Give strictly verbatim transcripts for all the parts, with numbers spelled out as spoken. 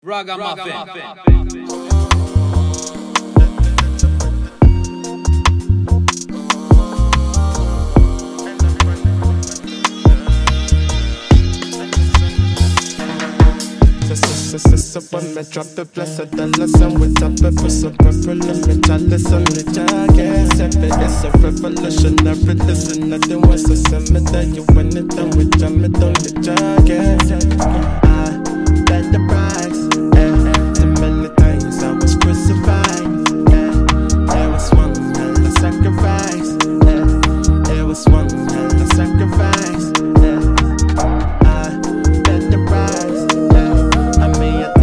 Ragamuffin. So when me drop the blessed dollars and we top it for some purple and me chalice on the jacket. It's a revolutionary, listen, nothing was a summer that you win it and we jam it on the jacket. I bet the price, eh, too many times I was crucified, eh, it was one hell of sacrifice, eh, it was one hell of sacrifice, eh, I bet the price, eh, I made a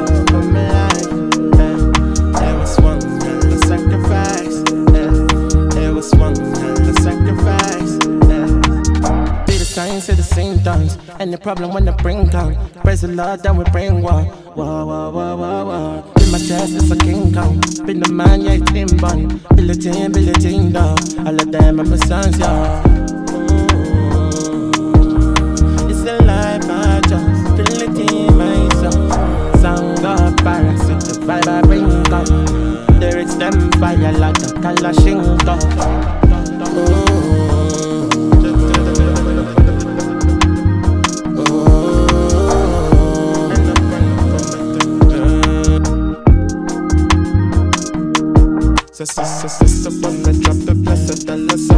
at the same times, and the problem when the bring out. Praise the Lord, then we bring war. Wah, wah, wah, wah, wah. In my chest, it's a King Kong. Been the man, yeah, it's him bun. Billy Jean, Billy Jean, dog. All of them are my sons, yeah. It's a life I just feel it in my soul. Song of parasite, the vibe I bring up. Lyrics, them fire like a Kalashnikov. Oh. So, so, so, so, so, when I drop the blessed dollars